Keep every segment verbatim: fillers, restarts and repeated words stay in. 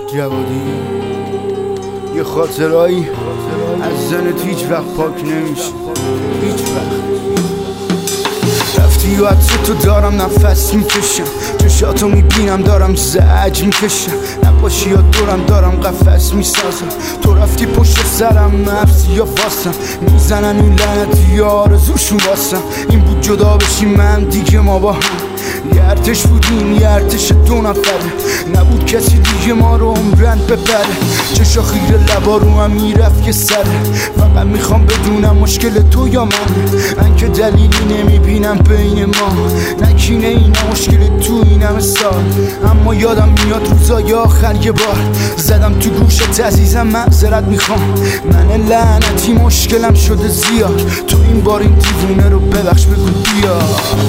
جوادی یه خاطرایی از زنت هیچ وقت پاک نمیشه، هیچ وقت. رفتی و عطر تو دارم نفس میکشم، چشاتو میبینم دارم زج میکشم، نباشی یا دورم دارم قفس میسازم. تو رفتی پشت سرم مفز یا فاسم، میزنن این لعنتی آرزوشون واسم. این بود جدا بشیم من دیگه ما با هم، یه ارتش بودیم یه ارتش دو نفره، نبود کسی دیگه ما رو عمرن ببره. چشا خیره لبا رو هم میرفت که سره، فقط میخوام بدونم مشکل تو یا من. من که دلیلی نمیبینم بین ما، نکینه اینا مشکل تو این همه سال. اما یادم میاد روزای آخر یه بار زدم تو گوشت عزیزم معذرت میخوام، من لعنتی مشکلم شده زیاد. تو این بار این دیوونه رو ببخش بگو بیا.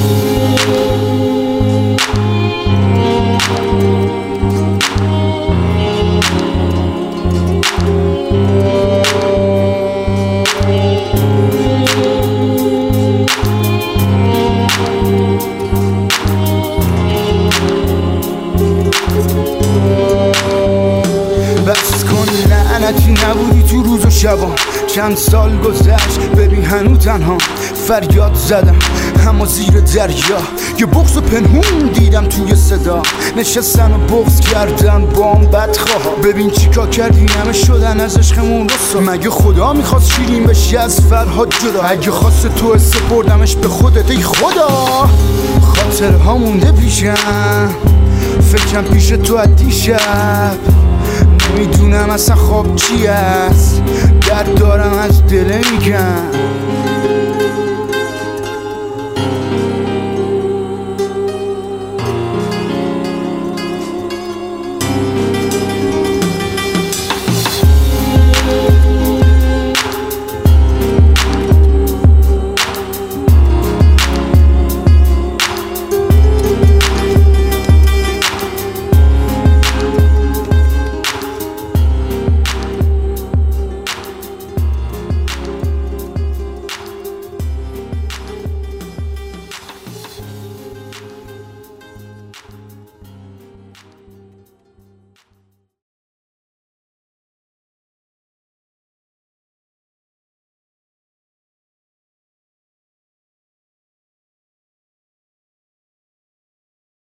بس کن لعنتی نبودی تو روز و شبان، چند سال گذشت ببین هنو تنها فریاد زدم. اما زیر دریا یه بغض و پنهون دیدم توی صدا، نشستن و بغض کردن با هم بدخواه. ببین چیکار کردی همه شدن از عشقمون رسوا. مگه خدا میخواست شیرین بشی از فرهاد جدا؟ اگه خواست تو سپردمش به خودت ای خدا. خاطرها مونده پیشم، فکرم پیش تو از دیشب. نمیدونم اصلا خواب چی است، درد دارم از دل میگم.